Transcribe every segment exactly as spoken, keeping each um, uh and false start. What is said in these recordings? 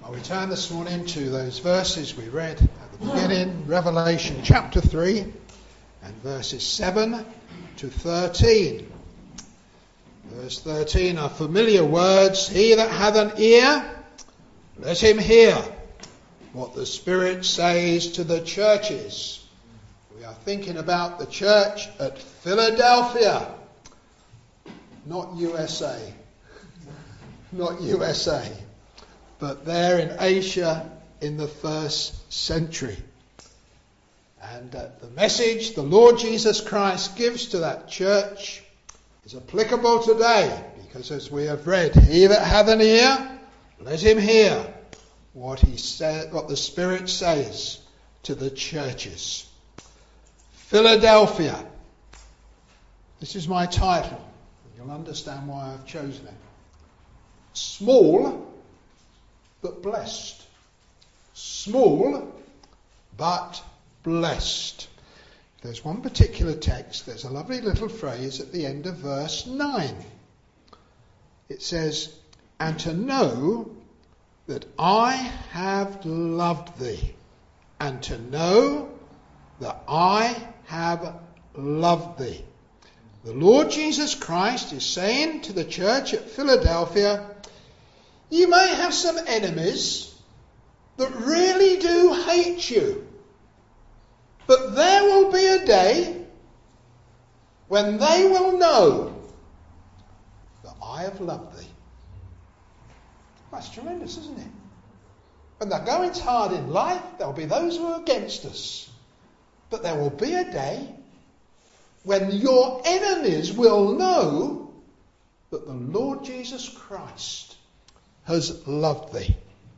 I return this morning to those verses we read at the beginning, Revelation chapter three and verses seven to thirteen. Verse thirteen are familiar words. He that hath an ear, let him hear what the Spirit says to the churches. We are thinking about the church at Philadelphia, not U S A. Not U S A. But there in Asia in the first century. And uh, the message the Lord Jesus Christ gives to that church is applicable today, because as we have read, he that hath an ear, let him hear what he said, what the Spirit says to the churches. Philadelphia. This is my title. You'll understand why I've chosen it. Small but blessed. Small but blessed. There's one particular text, there's a lovely little phrase at the end of verse nine. It says, and to know that I have loved thee, and to know that I have loved thee. The Lord Jesus Christ is saying to the church at Philadelphia, you may have some enemies that really do hate you. But there will be a day when they will know that I have loved thee. That's tremendous, isn't it? When the going's hard in life, there'll be those who are against us. But there will be a day when your enemies will know that the Lord Jesus Christ has loved thee.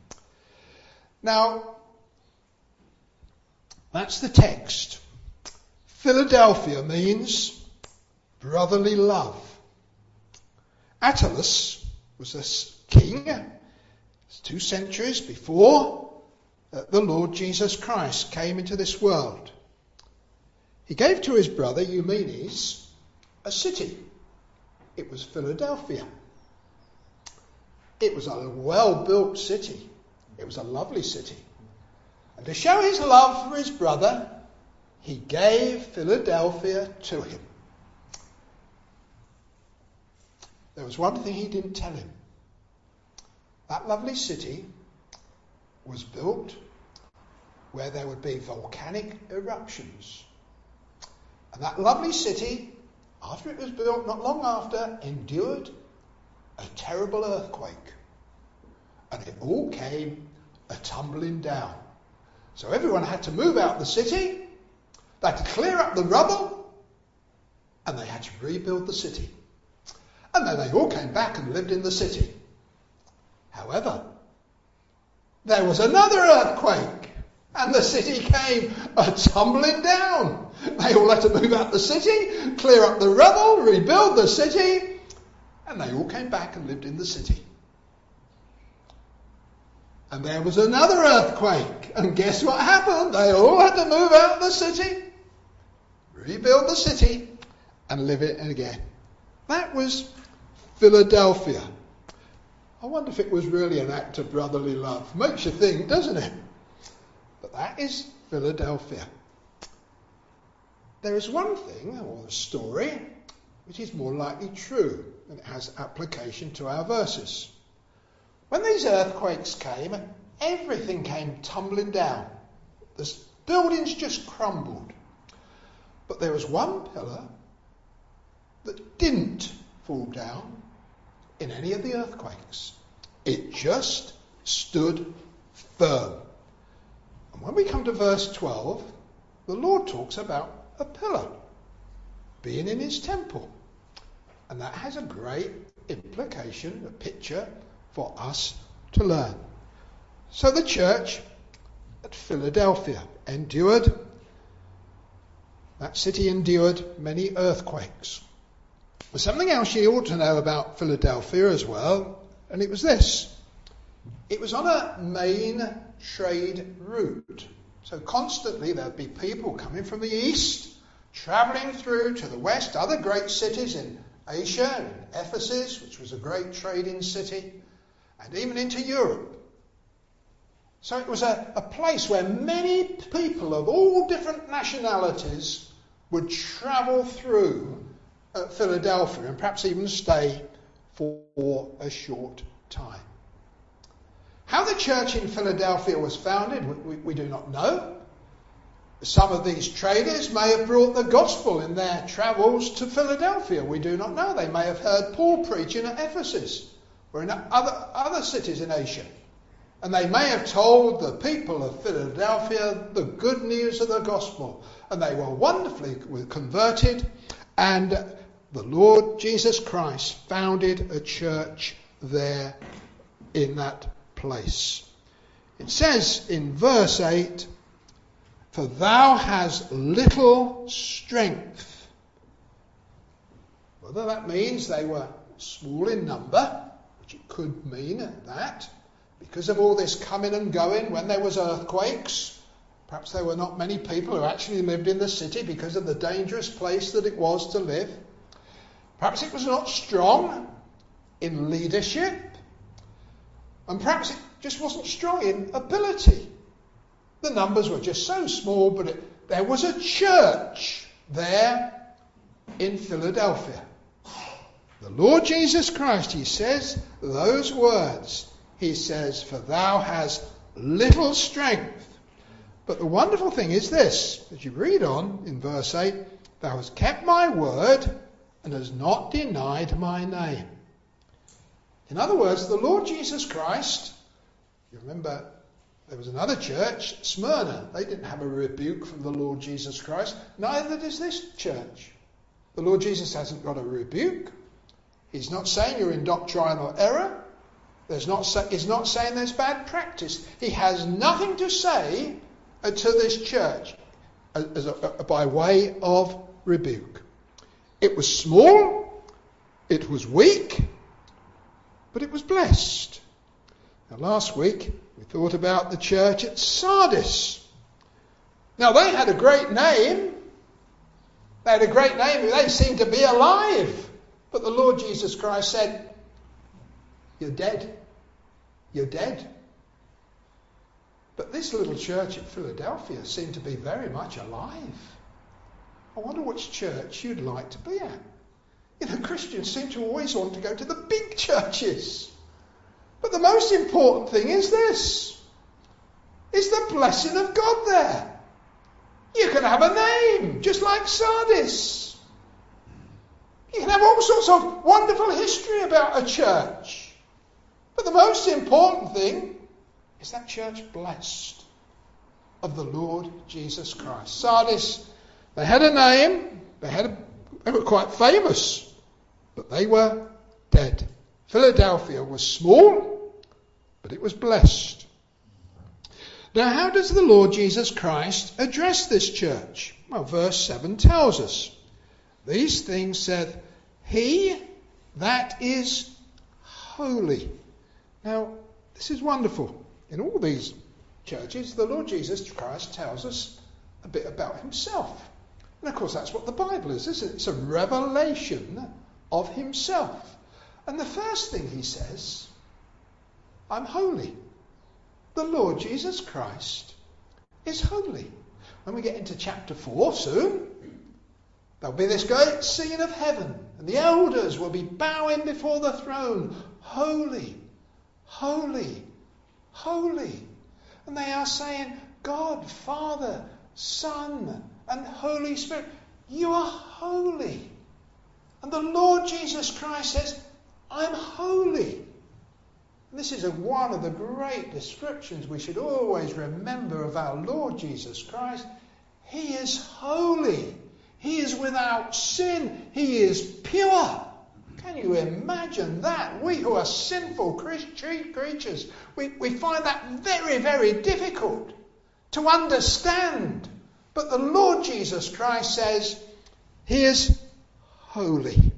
Now, that's the text. Philadelphia means brotherly love. Attalus was a king two centuries before the Lord Jesus Christ came into this world. He gave to his brother Eumenes a city. It was Philadelphia. It was a well-built city. It was a lovely city. And to show his love for his brother, he gave Philadelphia to him. There was one thing he didn't tell him. That lovely city was built where there would be volcanic eruptions. And that lovely city, after it was built, not long after, endured a terrible earthquake. And it all came a tumbling down. So everyone had to move out the city, they had to clear up the rubble, and they had to rebuild the city. And then they all came back and lived in the city. However, there was another earthquake, and the city came a tumbling down. They all had to move out the city, clear up the rubble, rebuild the city, and they all came back and lived in the city. And there was another earthquake. And guess what happened? They all had to move out of the city, rebuild the city, and live it again. That was Philadelphia. I wonder if it was really an act of brotherly love. Makes you think, doesn't it? But that is Philadelphia. There is one thing, or a story, which is more likely true, and it has application to our verses. When these earthquakes came, everything came tumbling down. The buildings just crumbled. But there was one pillar that didn't fall down in any of the earthquakes. It just stood firm. And when we come to verse twelve, the Lord talks about a pillar being in his temple. And that has a great implication, a picture for us to learn. So the church at Philadelphia endured, that city endured many earthquakes. There's something else you ought to know about Philadelphia as well, and it was this. It was on a main trade route. So constantly there'd be people coming from the east, travelling through to the west, other great cities in Asia, and Ephesus, which was a great trading city, and even into Europe. So it was a, a place where many people of all different nationalities would travel through at Philadelphia and perhaps even stay for a short time. How the church in Philadelphia was founded, we, we do not know. Some of these traders may have brought the gospel in their travels to Philadelphia. We do not know. They may have heard Paul preaching at Ephesus or in other, other cities in Asia. And they may have told the people of Philadelphia the good news of the gospel. And they were wonderfully converted. And the Lord Jesus Christ founded a church there in that place. It says in verse eight, "For thou hast little strength." Whether that means they were small in number, which it could mean that, because of all this coming and going when there was earthquakes, perhaps there were not many people who actually lived in the city because of the dangerous place that it was to live. Perhaps it was not strong in leadership, and perhaps it just wasn't strong in ability. The numbers were just so small, but it, there was a church there in Philadelphia. The Lord Jesus Christ, he says those words. He says, "For thou hast little strength." But the wonderful thing is this, as you read on in verse eight, "Thou hast kept my word and hast not denied my name." In other words, the Lord Jesus Christ, you remember there was another church, Smyrna. They didn't have a rebuke from the Lord Jesus Christ. Neither does this church. The Lord Jesus hasn't got a rebuke. He's not saying you're in doctrinal error. There's not, he's not saying there's bad practice. He has nothing to say uh, to this church as, as a, a, by way of rebuke. It was small, it was weak, but it was blessed. Now, last week we thought about the church at Sardis. Now, they had a great name. They had a great name. They seemed to be alive. But the Lord Jesus Christ said, "You're dead. You're dead." But this little church at Philadelphia seemed to be very much alive. I wonder which church you'd like to be at. You know, Christians seem to always want to go to the big churches. But the most important thing is this, is the blessing of God there. You can have a name, just like Sardis. You can have all sorts of wonderful history about a church. But the most important thing is that church blessed of the Lord Jesus Christ. Sardis, they had a name, they had a, they were quite famous, but they were dead. Philadelphia was small, but it was blessed. Now, how does the Lord Jesus Christ address this church? Well, verse seven tells us, "These things saith he that is holy." Now, this is wonderful. In all these churches, the Lord Jesus Christ tells us a bit about himself. And of course, that's what the Bible is, isn't it? It's a revelation of himself. And the first thing he says, "I'm holy." The Lord Jesus Christ is holy. When we get into chapter four soon, there'll be this great scene of heaven, and the elders will be bowing before the throne. Holy, holy, holy. And they are saying, God, Father, Son, and Holy Spirit, you are holy. And the Lord Jesus Christ says, I'm holy. And this is a, one of the great descriptions we should always remember of our Lord Jesus Christ. He is holy. He is without sin. He is pure. Can you imagine that? We who are sinful creatures, we, we find that very, very difficult to understand. But the Lord Jesus Christ says, he is holy.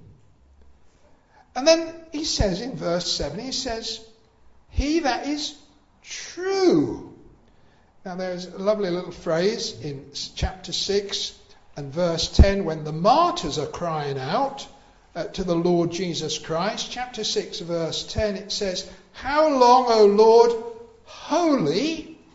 And then he says in verse seven, he says, he that is true. Now there's a lovely little phrase in chapter six and verse ten when the martyrs are crying out uh, to the Lord Jesus Christ. Chapter six verse ten, it says, how long, O Lord, holy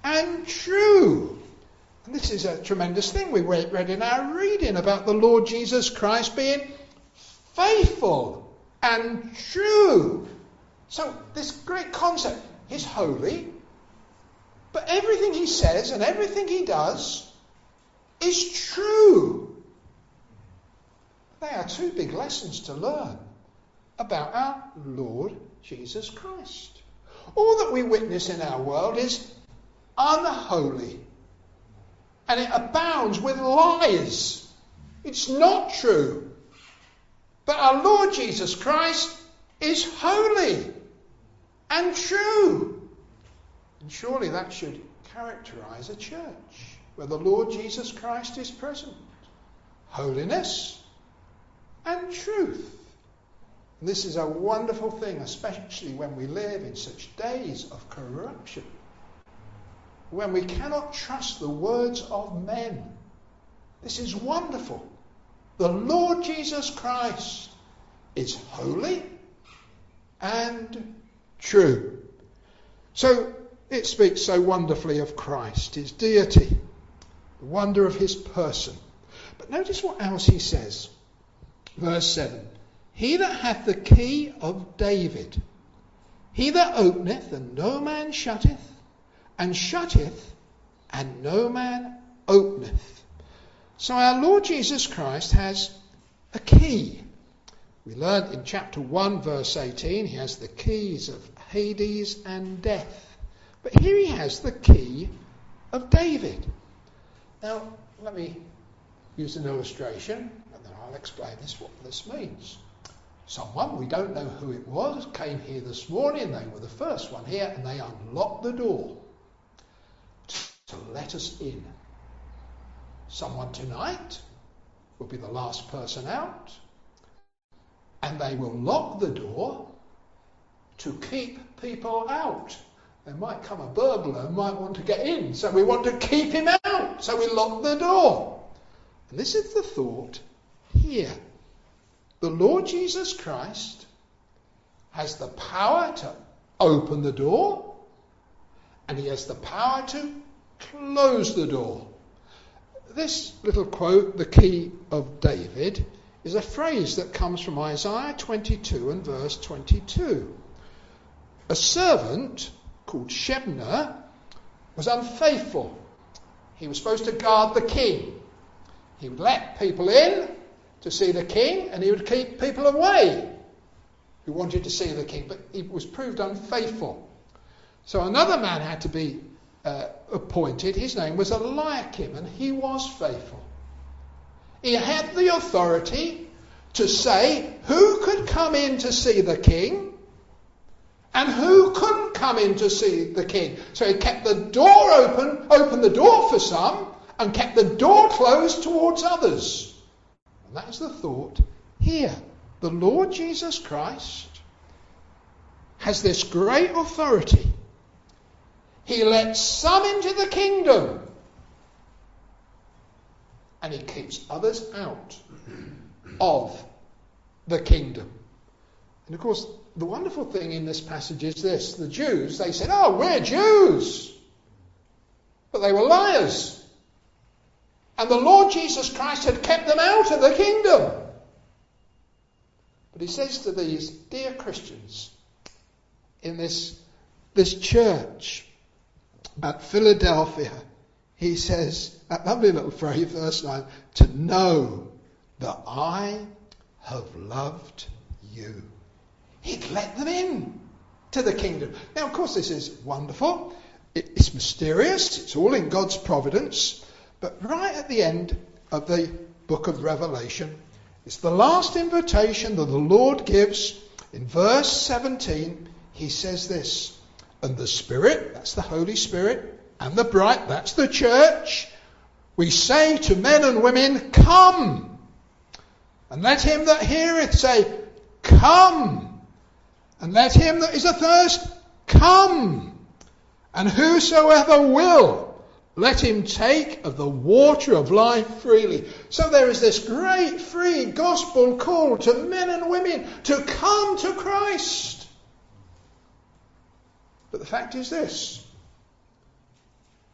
and true. And this is a tremendous thing we read in our reading about the Lord Jesus Christ being faithful and true. So this great concept, he's holy, but everything he says and everything he does is true. They are two big lessons to learn about our Lord Jesus Christ. All that we witness in our world is unholy, and it abounds with lies. It's not true. But our Lord Jesus Christ is holy and true. And surely that should characterize a church where the Lord Jesus Christ is present. Holiness and truth. And this is a wonderful thing, especially when we live in such days of corruption, when we cannot trust the words of men. This is wonderful. The Lord Jesus Christ is holy and true. So it speaks so wonderfully of Christ, his deity, the wonder of his person. But notice what else he says. Verse seven. He that hath the key of David, he that openeth and no man shutteth, and shutteth and no man openeth. So our Lord Jesus Christ has a key. We learned in chapter one verse eighteen he has the keys of Hades and death. But here he has the key of David. Now let me use an illustration and then I'll explain this what this means. Someone, we don't know who it was, came here this morning. They were the first one here and they unlocked the door to let us in. Someone tonight will be the last person out, and they will lock the door to keep people out. There might come a burglar who might want to get in, so we want to keep him out, so we lock the door. And this is the thought here. The Lord Jesus Christ has the power to open the door, and he has the power to close the door. This little quote, the key of David, is a phrase that comes from Isaiah twenty-two and verse twenty-two. A servant called Shebna was unfaithful. He was supposed to guard the king. He would let people in to see the king, and he would keep people away who wanted to see the king, but he was proved unfaithful. So another man had to be uh, appointed. His name was Eliakim, and he was faithful. He had the authority to say who could come in to see the king and who couldn't come in to see the king. So he kept the door open, opened the door for some, and kept the door closed towards others. And that is the thought here. The Lord Jesus Christ has this great authority. He lets some into the kingdom, and he keeps others out of the kingdom. And of course, the wonderful thing in this passage is this. The Jews, they said, oh, we're Jews. But they were liars. And the Lord Jesus Christ had kept them out of the kingdom. But he says to these dear Christians in this, this church at Philadelphia, he says, that lovely little phrase, verse nine, to know that I have loved you. He'd let them in to the kingdom. Now, of course, this is wonderful. It's mysterious. It's all in God's providence. But right at the end of the book of Revelation, it's the last invitation that the Lord gives. In verse seventeen, he says this, and the Spirit, that's the Holy Spirit, and the bride, that's the church, we say to men and women, come. And let him that heareth say, come. And let him that is athirst, come. And whosoever will, let him take of the water of life freely. So there is this great free gospel call to men and women to come to Christ. But the fact is this.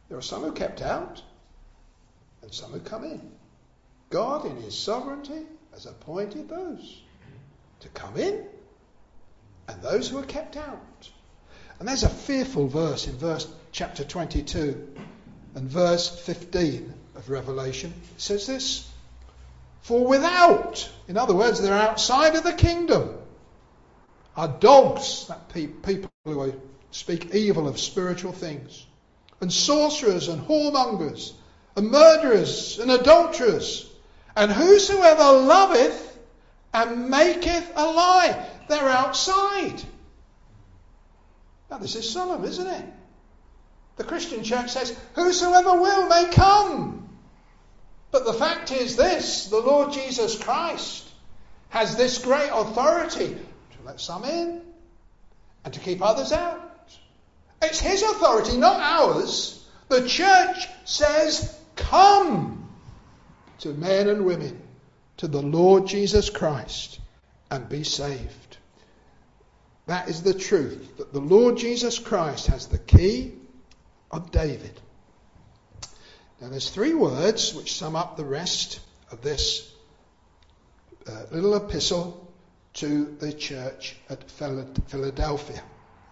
There are some who are kept out and some who come in. God, in his sovereignty, has appointed those to come in and those who are kept out. And there's a fearful verse in verse chapter twenty-two and verse fifteen of Revelation. It says this: for without, in other words, they're outside of the kingdom, are dogs, that pe- people who speak evil of spiritual things, and sorcerers and whoremongers, and murderers and adulterers, and whosoever loveth and maketh a lie. They're outside. Now this is solemn, isn't it? The Christian church says, whosoever will may come. But the fact is this: the Lord Jesus Christ has this great authority to let some in and to keep others out. It's his authority, not ours. The church says, come to men and women, to the Lord Jesus Christ, and be saved. That is the truth, that the Lord Jesus Christ has the key of David. Now there's three words which sum up the rest of this uh, little epistle to the church at Philadelphia.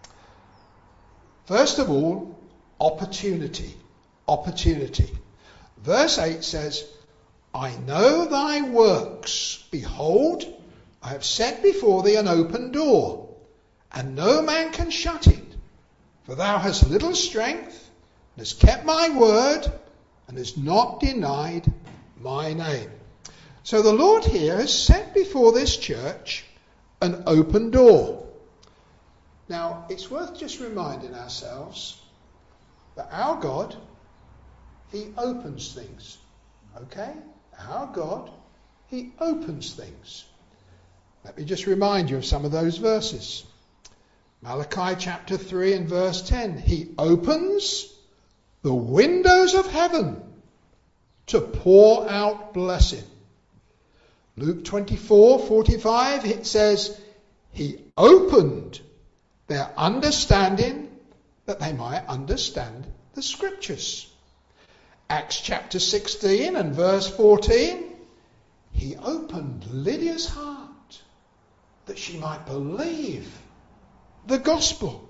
First of all, opportunity. Opportunity. Verse eight says, I know thy works. Behold, I have set before thee an open door, and no man can shut it. For thou hast little strength, and hast kept my word, and hast not denied my name. So the Lord here has set before this church an open door. Now, it's worth just reminding ourselves that our God, he opens things. Okay? Our God, he opens things. Let me just remind you of some of those verses. Malachi chapter three and verse ten. He opens the windows of heaven to pour out blessing. Luke twenty-four forty-five, it says, he opened their understanding that they might understand the scriptures. Acts chapter sixteen and verse fourteen, he opened Lydia's heart that she might believe the gospel.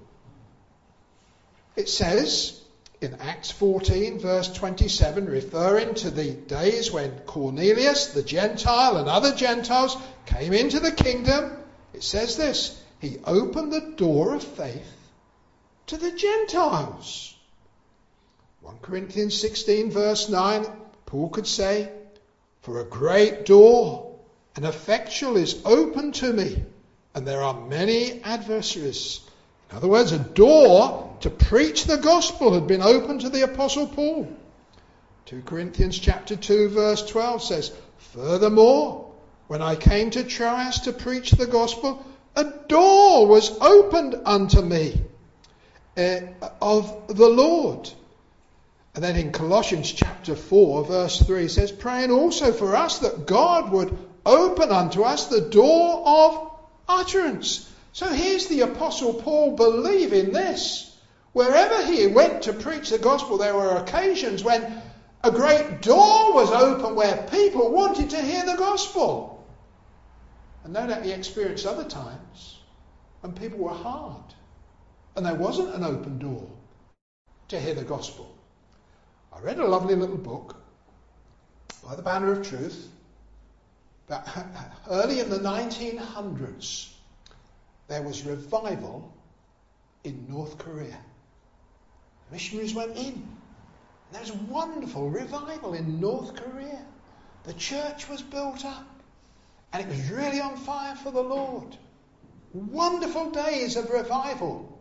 It says in Acts fourteen verse twenty-seven, referring to the days when Cornelius the Gentile and other Gentiles came into the kingdom, it says this: he opened the door of faith to the Gentiles. First Corinthians sixteen verse nine, Paul could say, for a great door and effectual is open to me, and there are many adversaries. In other words, a door to preach the gospel had been opened to the Apostle Paul. Second Corinthians chapter two verse twelve says, furthermore, when I came to Troas to preach the gospel, a door was opened unto me uh, of the Lord. And then in Colossians chapter four verse three it says, praying also for us that God would open unto us the door of utterance. So here's the Apostle Paul believing this. Wherever he went to preach the gospel, there were occasions when a great door was open where people wanted to hear the gospel. And no doubt he experienced other times when people were hard and there wasn't an open door to hear the gospel. I read a lovely little book by the Banner of Truth that early in the nineteen hundreds there was revival in North Korea. Missionaries went in. And there was a wonderful revival in North Korea. The church was built up and it was really on fire for the Lord. Wonderful days of revival.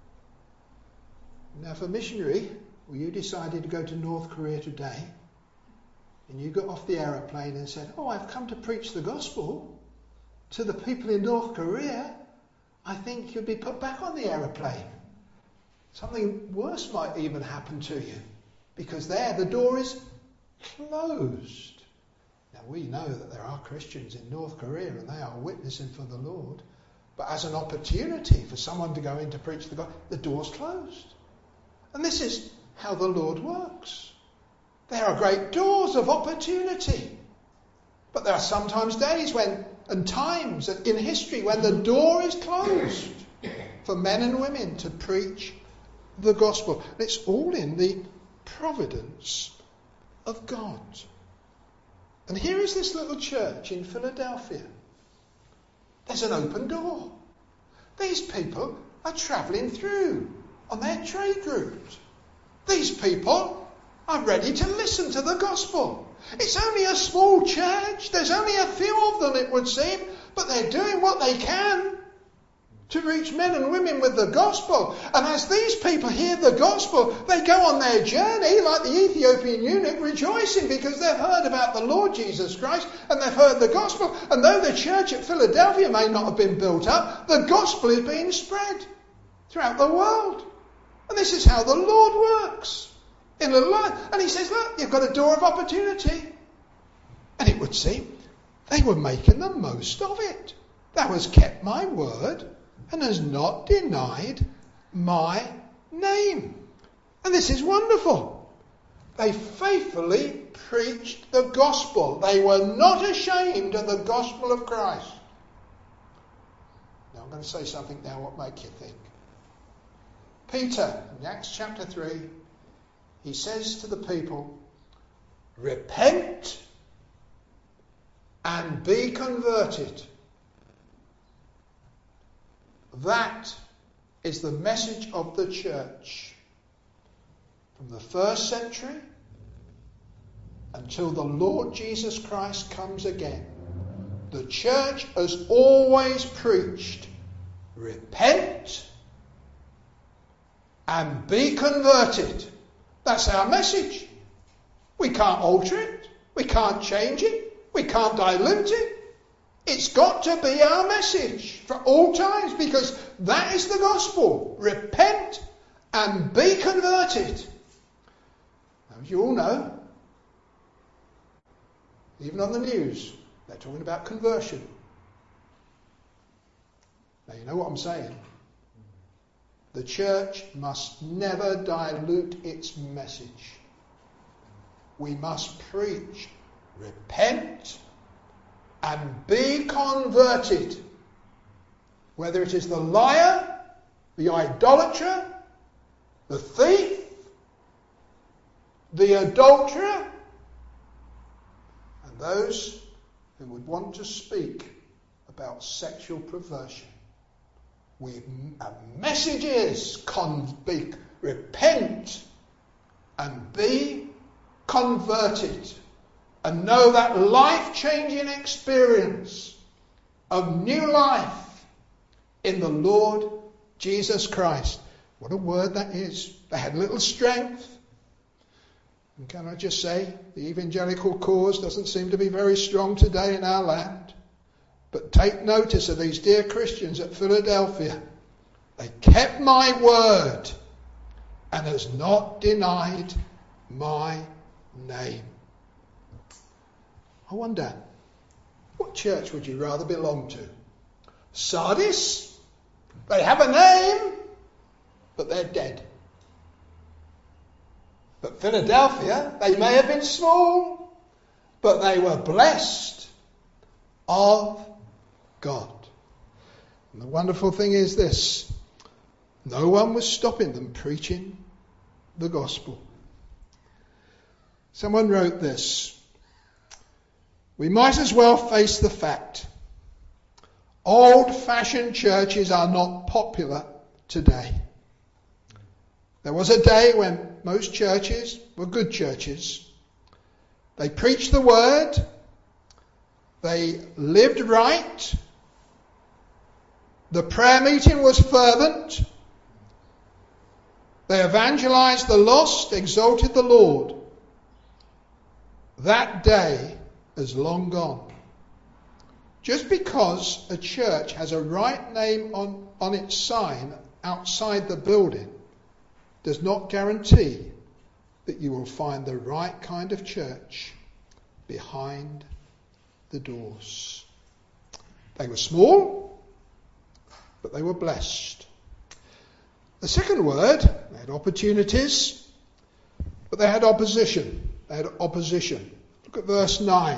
Now, if a missionary, or you decided to go to North Korea today, and you got off the aeroplane and said, oh, I've come to preach the gospel to the people in North Korea, I think you'd be put back on the aeroplane. Something worse might even happen to you, because there the door is closed. Now, we know that there are Christians in North Korea and they are witnessing for the Lord, but as an opportunity for someone to go in to preach the gospel, the door's closed. And this is how the Lord works. There are great doors of opportunity. But there are sometimes days when, and times in history when the door is closed for men and women to preach the gospel. And it's all in the providence of God. And here is this little church in Philadelphia. There's an open door. These people are travelling through on their trade route. These people are ready to listen to the gospel. It's only a small church. There's only a few of them, it would seem, but they're doing what they can to reach men and women with the gospel. And as these people hear the gospel, they go on their journey like the Ethiopian eunuch, rejoicing because they've heard about the Lord Jesus Christ and they've heard the gospel. And though the church at Philadelphia may not have been built up, the gospel is being spread throughout the world. And this is how the Lord works in a life. And he says, look, you've got a door of opportunity. And it would seem they were making the most of it. Thou hast kept my word and has not denied my name. And this is wonderful. They faithfully preached the gospel. They were not ashamed of the gospel of Christ. Now I'm going to say something now what make you think. Peter, in Acts chapter three, he says to the people, repent and be converted. That is the message of the church from the first century until the Lord Jesus Christ comes again. The church has always preached, repent and be converted. That's our message. We can't alter it. We can't change it. We can't dilute it. It's got to be our message for all times, because that is the gospel. Repent and be converted. Now, as you all know, even on the news, they're talking about conversion. Now, you know what I'm saying. The church must never dilute its message. We must preach, repent and be converted. Whether it is the liar, the idolater, the thief, the adulterer, and those who would want to speak about sexual perversion. We, our message is con- be, repent and be converted. And know that life-changing experience of new life in the Lord Jesus Christ. What a word that is. They had little strength. And can I just say, the evangelical cause doesn't seem to be very strong today in our land. But take notice of these dear Christians at Philadelphia. They kept my word and has not denied my name. I wonder, what church would you rather belong to? Sardis? They have a name, but they're dead. But Philadelphia, they may have been small, but they were blessed of God. And the wonderful thing is this: no one was stopping them preaching the gospel. Someone wrote this: we might as well face the fact. Old-fashioned churches are not popular today. There was a day when most churches were good churches. They preached the word. They lived right. The prayer meeting was fervent. They evangelized the lost, exalted the Lord. That day is long gone. Just because a church has a right name on, on its sign outside the building does not guarantee that you will find the right kind of church behind the doors. They were small, but they were blessed. The second word, they had opportunities. But they had opposition. They had opposition. Look at verse nine.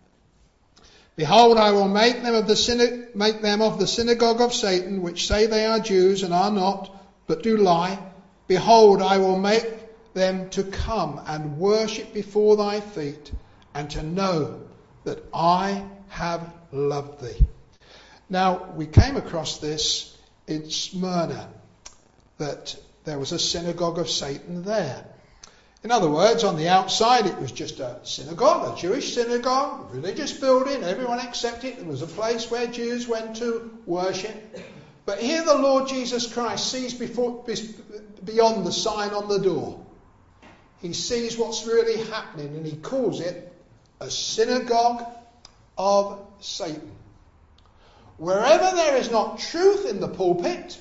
Behold, I will make them of the syna- make them of the synagogue of Satan, which say they are Jews and are not, but do lie. Behold, I will make them to come and worship before thy feet, and to know that I have loved thee. Now, we came across this in Smyrna, that there was a synagogue of Satan there. In other words, on the outside it was just a synagogue, a Jewish synagogue, a religious building, everyone accepted it. It was a place where Jews went to worship. But here the Lord Jesus Christ sees before, beyond the sign on the door. He sees what's really happening, and he calls it a synagogue of Satan. Wherever there is not truth in the pulpit,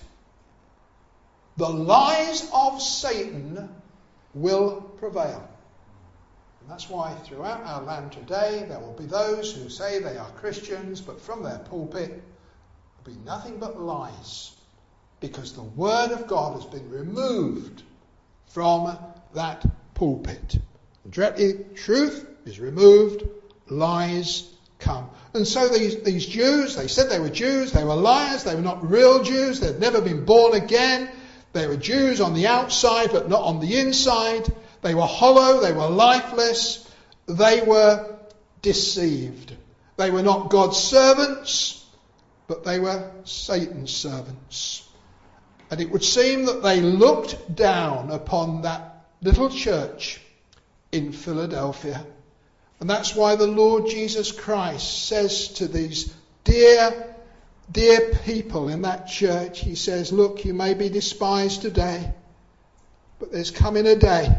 the lies of Satan will prevail. And that's why throughout our land today there will be those who say they are Christians, but from their pulpit will be nothing but lies, because the word of God has been removed from that pulpit. And directly truth is removed, lies come. And so these, these Jews, they said they were Jews, they were liars, they were not real Jews, they'd never been born again. They were Jews on the outside but not on the inside. They were hollow, they were lifeless, they were deceived. They were not God's servants, but they were Satan's servants. And it would seem that they looked down upon that little church in Philadelphia. And that's why the Lord Jesus Christ says to these dear, dear people in that church, he says, look, you may be despised today, but there's coming a day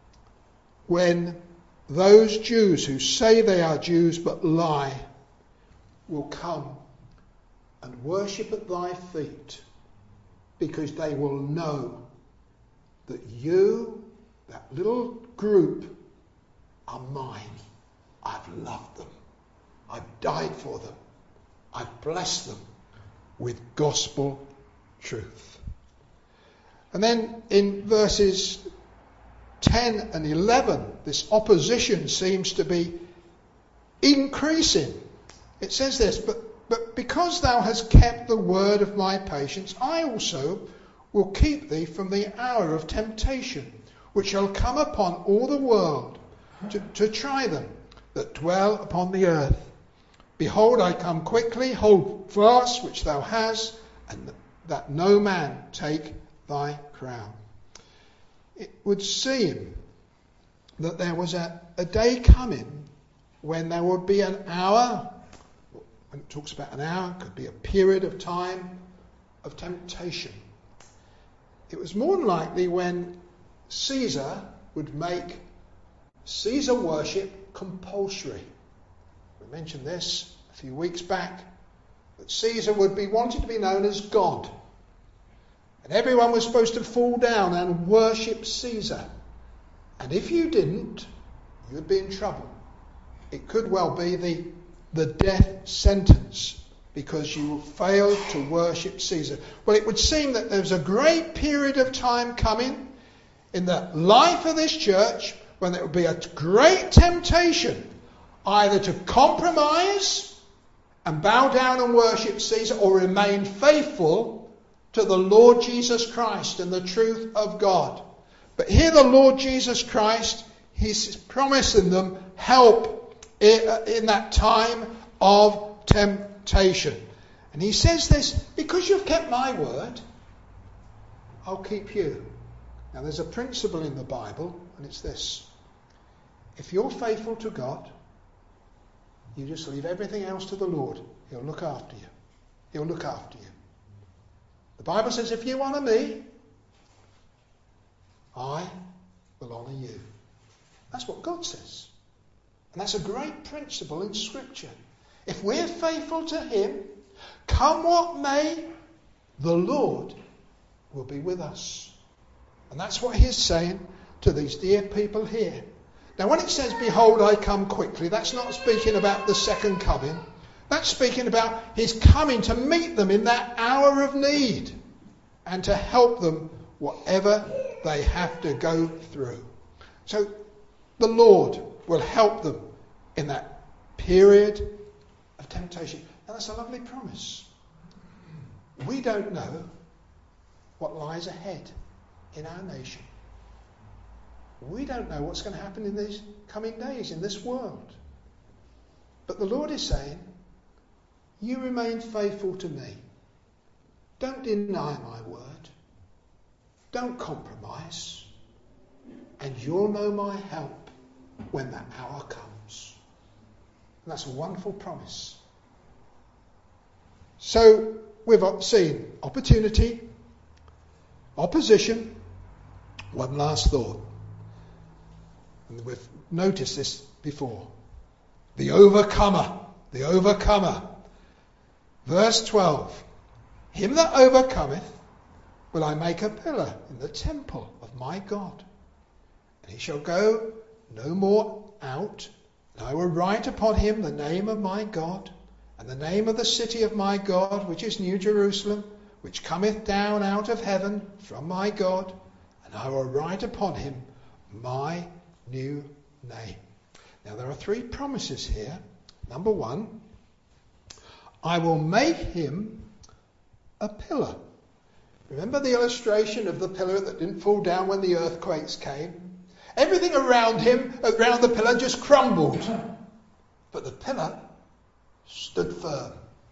when those Jews who say they are Jews but lie will come and worship at thy feet, because they will know that you, that little group, are mine. I've loved them. I've died for them. I've blessed them with gospel truth. And then in verses ten and eleven, this opposition seems to be increasing. It says this, but, but because thou hast kept the word of my patience, I also will keep thee from the hour of temptation, which shall come upon all the world to, to try them that dwell upon the earth. Behold, I come quickly, hold fast which thou hast, and that no man take thy crown. It would seem that there was a, a day coming when there would be an hour, when it talks about an hour, it could be a period of time of temptation. It was more than likely when Caesar would make Caesar worship compulsory. We mentioned this a few weeks back, that Caesar would be wanted to be known as God. And everyone was supposed to fall down and worship Caesar. And if you didn't, you'd be in trouble. It could well be the, the death sentence because you failed to worship Caesar. Well, it would seem that there's a great period of time coming in the life of this church when there would be a great temptation either to compromise and bow down and worship Caesar, or remain faithful to the Lord Jesus Christ and the truth of God. But here the Lord Jesus Christ, he's promising them help in that time of temptation. And he says this, because you've kept my word, I'll keep you. Now there's a principle in the Bible, and it's this. If you're faithful to God, you just leave everything else to the Lord. He'll look after you. He'll look after you. The Bible says, if you honour me, I will honour you. That's what God says. And that's a great principle in Scripture. If we're faithful to him, come what may, the Lord will be with us. And that's what he's saying to these dear people here. Now when it says, behold, I come quickly, that's not speaking about the second coming. That's speaking about his coming to meet them in that hour of need and to help them whatever they have to go through. So the Lord will help them in that period of temptation. And that's a lovely promise. We don't know what lies ahead in our nation. We don't know what's going to happen in these coming days in this world. But the Lord is saying, you remain faithful to me. Don't deny my word. Don't compromise. And you'll know my help when that hour comes. And that's a wonderful promise. So we've seen opportunity, opposition, one last thought. And we've noticed this before. The overcomer, the overcomer. Verse twelve. Him that overcometh will I make a pillar in the temple of my God. And he shall go no more out. And I will write upon him the name of my God, and the name of the city of my God, which is New Jerusalem, which cometh down out of heaven from my God. And I will write upon him my new name. Now there are three promises here. Number one, I will make him a pillar. Remember the illustration of the pillar that didn't fall down when the earthquakes came? Everything around him, around the pillar, just crumbled. But the pillar stood firm.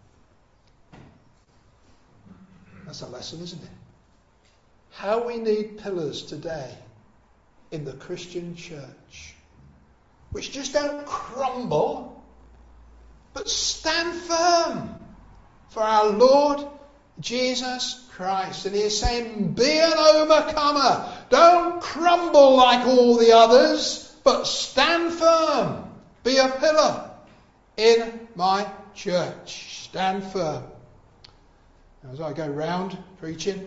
That's a lesson, isn't it? How we need pillars today in the Christian church, which just don't crumble, but stand firm for our Lord Jesus Christ. And he is saying, be an overcomer. Don't crumble like all the others, but stand firm. Be a pillar in my church. Stand firm. As I go round preaching,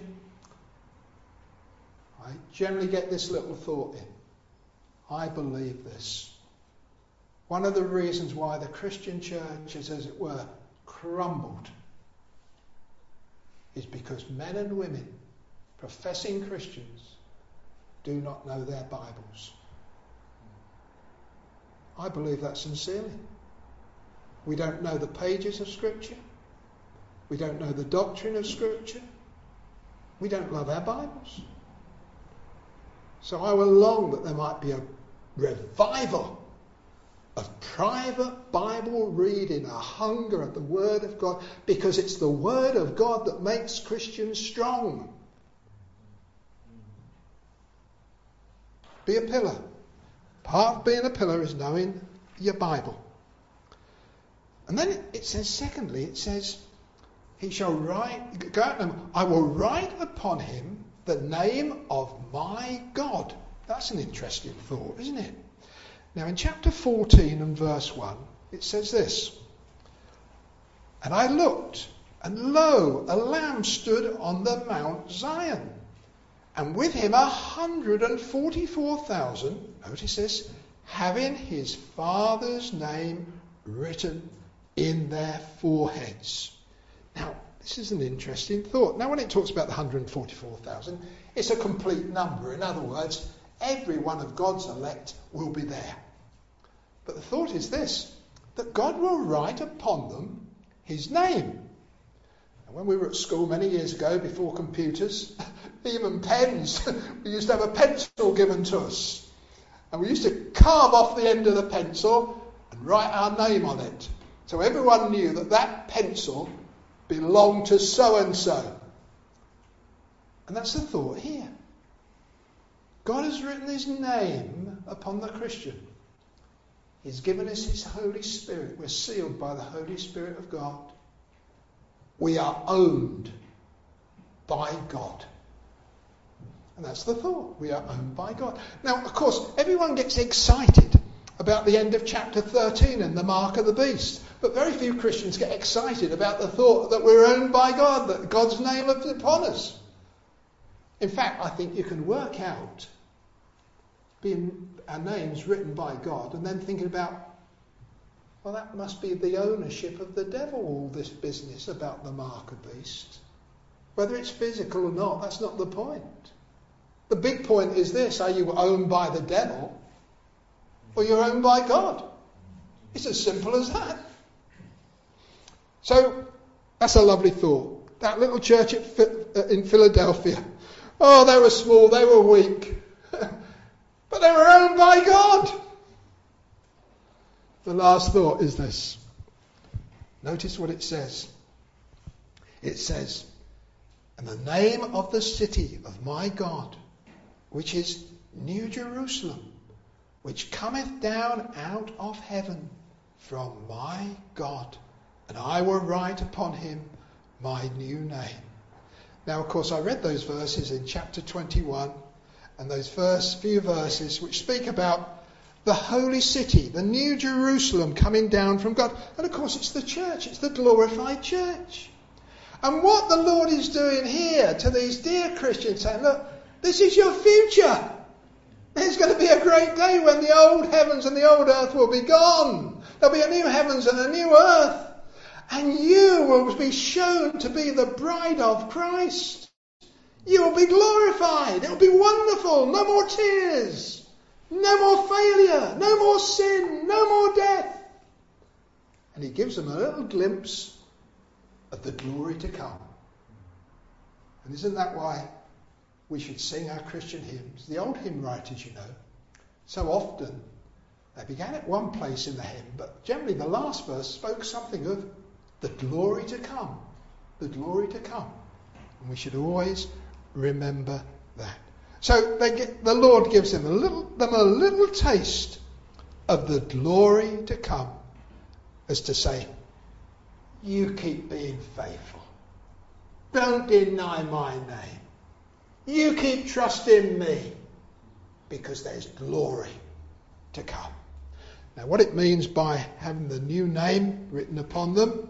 I generally get this little thought in. I believe this. One of the reasons why the Christian church is, as it were, crumbled is because men and women, professing Christians, do not know their Bibles. I believe that sincerely. We don't know the pages of Scripture. We don't know the doctrine of Scripture. We don't love our Bibles. So I will long that there might be a revival of private Bible reading, a hunger of the Word of God, because it's the Word of God that makes Christians strong. Be a pillar. Part of being a pillar is knowing your Bible. And then it says, secondly, it says, he shall write, go out and I will write upon him the name of my God. That's an interesting thought, isn't it? Now in chapter fourteen and verse one, it says this, and I looked, and lo, a lamb stood on the Mount Zion, and with him a hundred and forty-four thousand, notice this, having his father's name written in their foreheads. Now, this is an interesting thought. Now, when it talks about the one hundred forty-four thousand, it's a complete number. In other words, every one of God's elect will be there. But the thought is this, that God will write upon them his name. And when we were at school many years ago, before computers, even pens, we used to have a pencil given to us. And we used to carve off the end of the pencil and write our name on it. So everyone knew that that pencil belonged to so-and-so. And that's the thought here. God has written his name upon the Christian. He's given us his Holy Spirit. We're sealed by the Holy Spirit of God. We are owned by God. And that's the thought. We are owned by God. Now, of course, everyone gets excited about the end of chapter thirteen and the mark of the beast. But very few Christians get excited about the thought that we're owned by God, that God's name is upon us. In fact, I think you can work out being our names written by God and then thinking about, well, that must be the ownership of the devil, all this business about the mark of the beast. Whether it's physical or not, that's not the point. The big point is this, are you owned by the devil or you're owned by God. It's as simple as that. So that's a lovely thought. That little church at, in Philadelphia. Oh, they were small, they were weak. But they were owned by God. The last thought is this. Notice what it says. It says, "And the name of the city of my God, which is New Jerusalem, which cometh down out of heaven from my God, and I will write upon him my new name." Now, of course, I read those verses in chapter twenty-one, and those first few verses which speak about the holy city, the New Jerusalem coming down from God. And of course, it's the church, it's the glorified church. And what the Lord is doing here to these dear Christians, saying, look, this is your future. There's going to be a great day when the old heavens and the old earth will be gone. There'll be a new heavens and a new earth. And you will be shown to be the bride of Christ. You will be glorified. It will be wonderful. No more tears. No more failure. No more sin. No more death. And he gives them a little glimpse of the glory to come. And isn't that why we should sing our Christian hymns? The old hymn writers, you know, so often they began at one place in the hymn, but generally the last verse spoke something of the glory to come. The glory to come. And we should always remember that. So they get, the Lord gives them a little, them a little taste of the glory to come, as to say, you keep being faithful. Don't deny my name. You keep trusting me, because there's glory to come. Now, what it means by having the new name written upon them,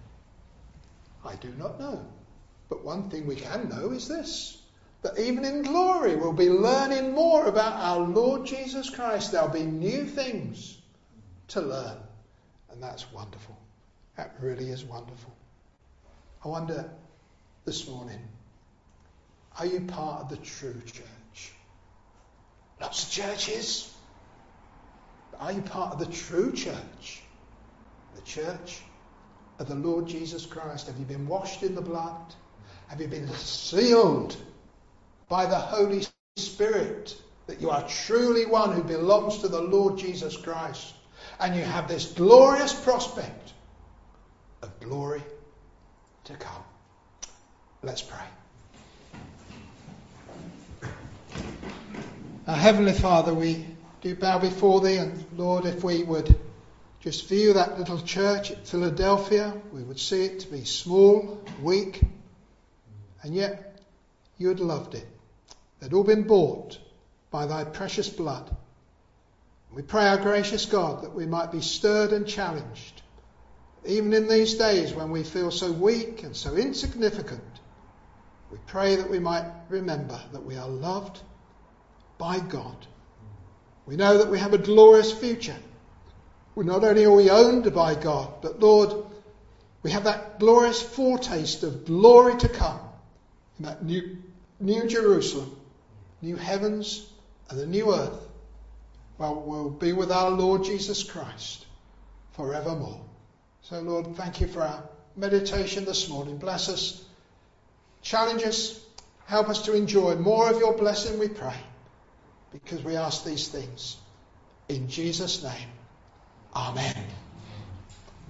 I do not know. But one thing we can know is this, that even in glory we'll be learning more about our Lord Jesus Christ. There'll be new things to learn. And that's wonderful. That really is wonderful. I wonder this morning, are you part of the true church? Lots of churches. But are you part of the true church? The church of the Lord Jesus Christ? Have you been washed in the blood? Have you been sealed by the Holy Spirit that you are truly one who belongs to the Lord Jesus Christ? And you have this glorious prospect of glory to come. Let's pray. Our Heavenly Father, we do bow before Thee, and Lord, if we would just view that little church at Philadelphia, we would see it to be small, weak, and yet You had loved it. They'd all been bought by Thy precious blood. We pray, our gracious God, that we might be stirred and challenged, even in these days when we feel so weak and so insignificant. We pray that we might remember that we are loved by God. We know that we have a glorious future. We not only are we owned by God, but Lord, we have that glorious foretaste of glory to come in that new, new Jerusalem, new heavens and the new earth. Well, we'll be with our Lord Jesus Christ forevermore. So, Lord, thank You for our meditation this morning. Bless us, challenge us, help us to enjoy more of Your blessing, we pray, because we ask these things in Jesus' name. Amen.